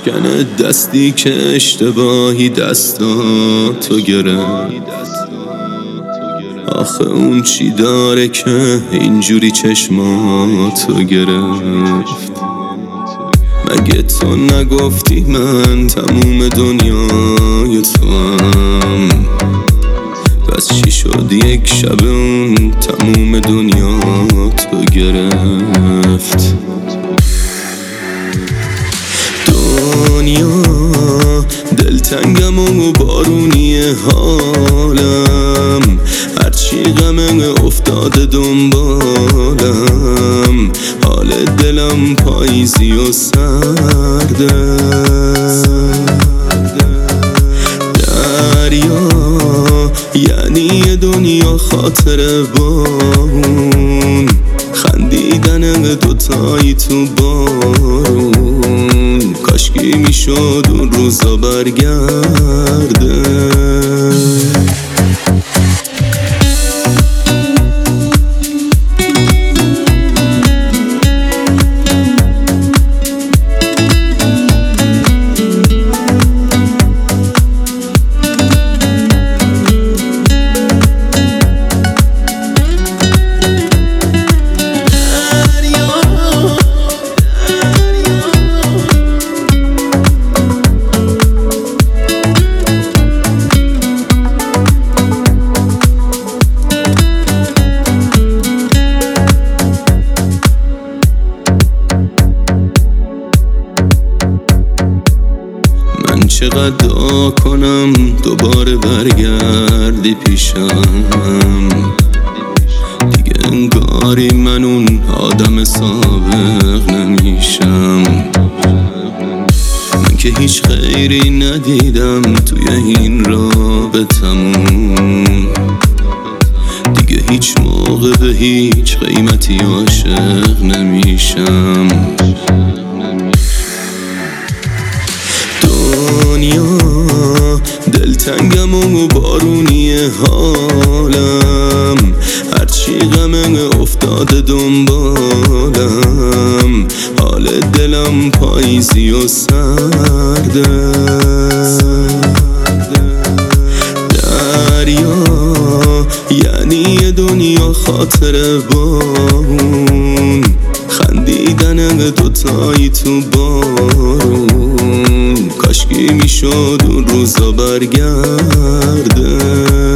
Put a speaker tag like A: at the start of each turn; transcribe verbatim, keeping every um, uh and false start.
A: بشکنه دستی که اشتباهی دستاتو گرفت. آخه اون چی داره که اینجوری چشماتو گرفت؟ مگه تو نگفتی من تموم دنیای تو هم؟ پس چی شد یک شب اون تموم دنیا تو گرفت؟ دنیا دلتنگم و بارونی حالم، هرچی غم افتاده دنبالم، حال دلم پاییزی و سرده. دریا یعنی یه دنیا خاطره با اون خندیدن دوتایی تو بارون. کاشکی میشد اون روزا برگرده. چقدر دعا کنم دوباره برگردی پیشم، دیگه انگاری من اون آدم سابق نمیشم. من که هیچ خیری ندیدم توی این رابطمون، دیگه هیچ موقع به هیچ قیمتی عاشق نمیشم. دنیا دلتنگم و بارونی حالم، هرچی غم افتاده دنبالم، حال دلم پاییزی و سرده. دریا یعنی یه دنیا خاطره با اون خندیدن دوتایی تو بارون. کاشکی میشد اون روزا برگرده.